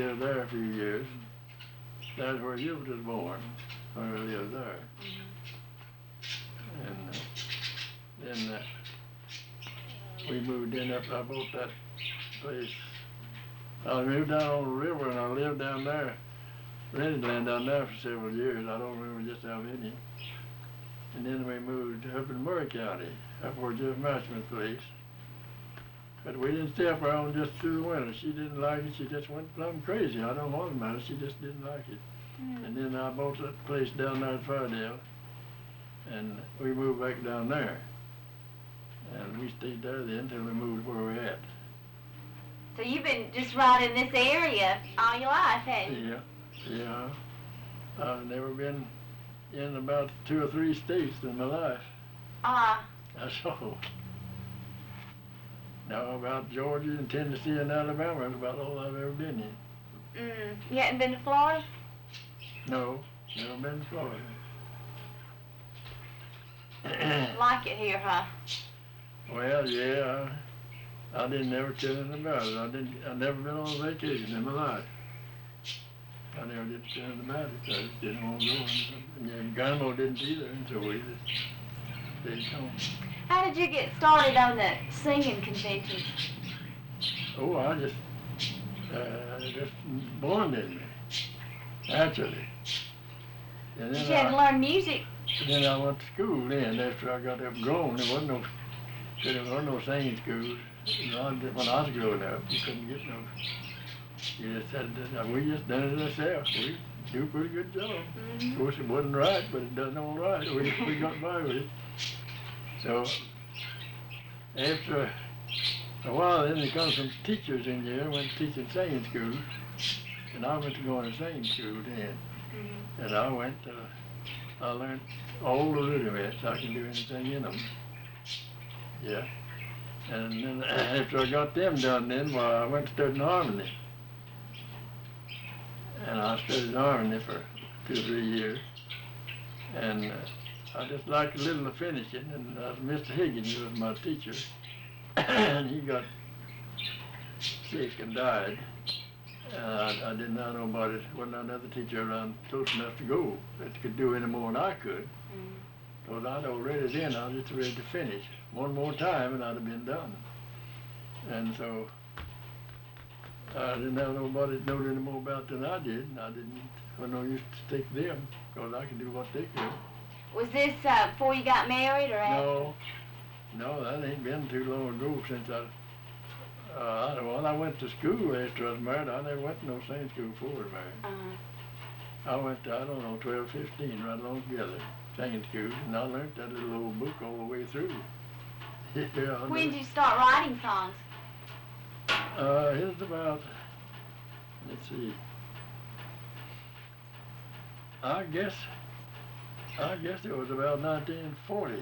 lived there a few years. That's where you was born, when we lived there. And then we moved in up, I bought that place. I moved down on the river and I lived down there, rented land down there for several years. I don't remember just how many. And then we moved up in Murray County, up where Jeff Matchman's place. But we didn't stay up around just through the winter. She didn't like it. She just went plumb crazy. I don't know what about it. She just didn't like it. And then I bought that place down there at Fairdale, and we moved back down there. And we stayed there then until we moved where we're at. So you've been just right in this area all your life, haven't you? Yeah. I've never been in about 2 or 3 states in my life. That's all. Now about Georgia and Tennessee and Alabama, that's about all I've ever been in. You haven't been to Florida? No, never been to Florida. Like it here, huh? Well, yeah, I didn't ever tell anything about it. I never been on a vacation in my life. I never did tell anything about it. I just didn't want to go. And Grandma didn't either, and so we just stayed home. How did you get started on the singing convention? Oh, I just born in me, naturally. And Did then you have to learn music? Then I went to school then after I got up grown. There wasn't no singing schools. When I was growing up, you couldn't get no. You just had to, we just done it ourselves. We do a pretty good job. Of course, it wasn't right, but it done all right. We got by with it. So after a while, then there comes some teachers in here. Went teaching singing school, and I went to go to singing school then. And I learned all the rudiments. I can do anything in them. Yeah. And then after I got them done, then I went to study harmony. And I studied harmony for 2 or 3 years. And I just liked a little of finishing. And Mr. Higgins was my teacher. And he got sick and died. I did not know about it. Wasn't another teacher around close enough to go that could do any more than I could. Because I'd already then, I was just ready to finish. One more time and I'd have been done. And so I didn't have nobody that knowed any more about it than I did. And I no use to take them because I could do what they could. Was this before you got married or after? No, that ain't been too long ago since I went to school after I was married. I never went to no singing school before I was married. I went to, 12, 15, right along together, singing school, and I learned that little old book all the way through. When did you start writing songs? It was about, let's see, I guess it was about 1940,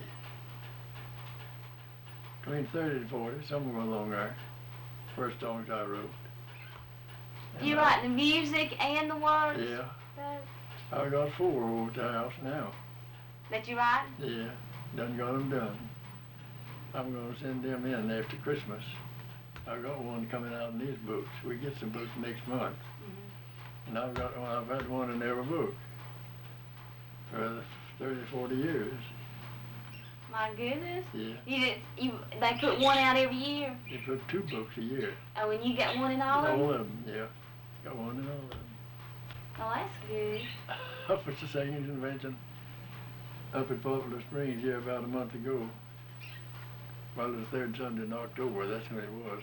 between 30 and 40, somewhere along there. First songs I wrote. And you write the music and the words? Yeah. I got 4 over at the house now. That you write? Yeah, done got them done. I'm going to send them in after Christmas. I got one coming out in these books. We get some books next month. And I've had one in every book for 30, 40 years. My goodness. Yeah. They put one out every year? They put 2 books a year. Oh, and you got one in all of them? All of them, yeah. Got one in all of them. Oh, that's good. Up at the singing convention up at Buffalo Springs here about a month ago. Well, the 3rd Sunday in October, that's when it was.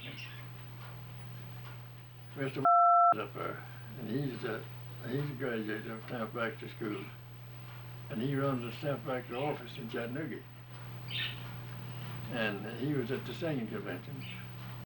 Mr. was up there, and he's a graduate of Stamp Factory School. And he runs the Stamp Factory office in Chattanooga. And he was at the singing convention.